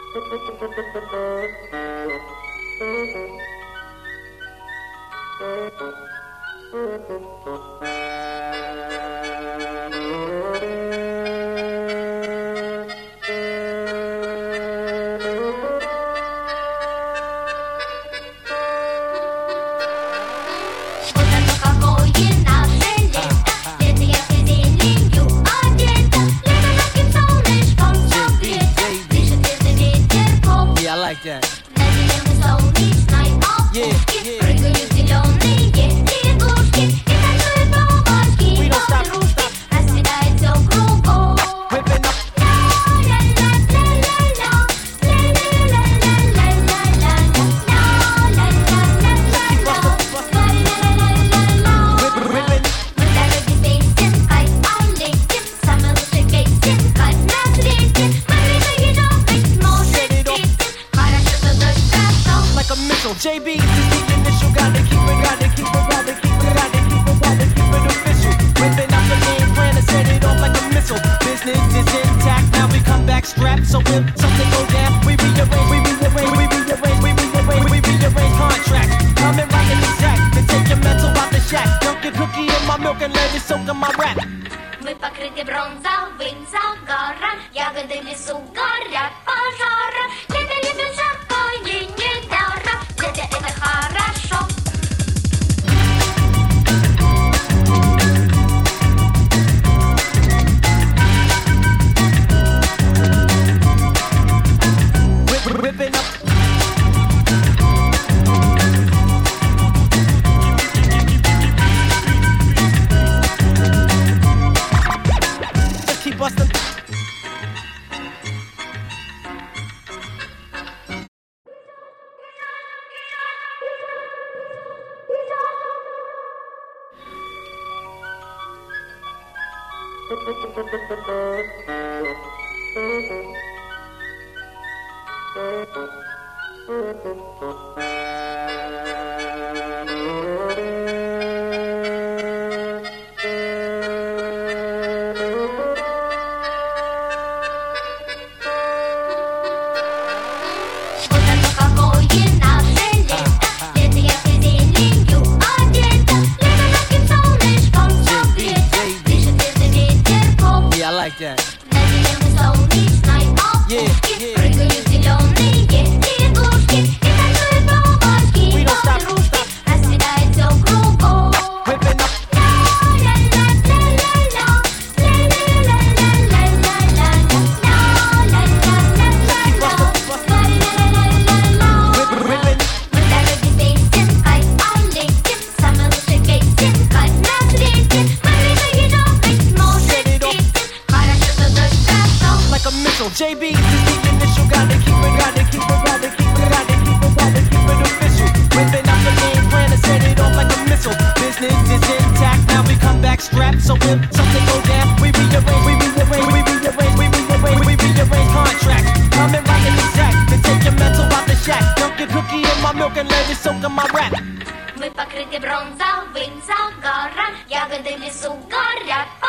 JB, this the initial, gotta keep it, gotta keep it, gotta keep it, gotta keep it, gotta keep it official. Whipping out the game plan and set it off like a missile. Business is intact, now we come back strapped. So if something go down, we rearrange contracts. Coming right in exact, then take your mental out the shack. Dunk your cookie in my milk and let it soak in my rap. Мы покрыты бронзовым загаром, ягоды в лесу горят пожаром. Лето любим жарко и недаром, лето это хорошо. Whipping up. Bustin'. JB, this the initial, gotta keep it, gotta keep it, gotta keep it, gotta keep it, gotta keep it official. Whipping out the game plan and set it off like a missile. Business is intact, now we come back strapped. So if something go down, we rearrange contracts. Coming right in exact, then take your mental out the shack. Dunk your cookie in my milk and let it soak in my rap. Мы покрыты бронзовым загаром, ягоды в лесу горят.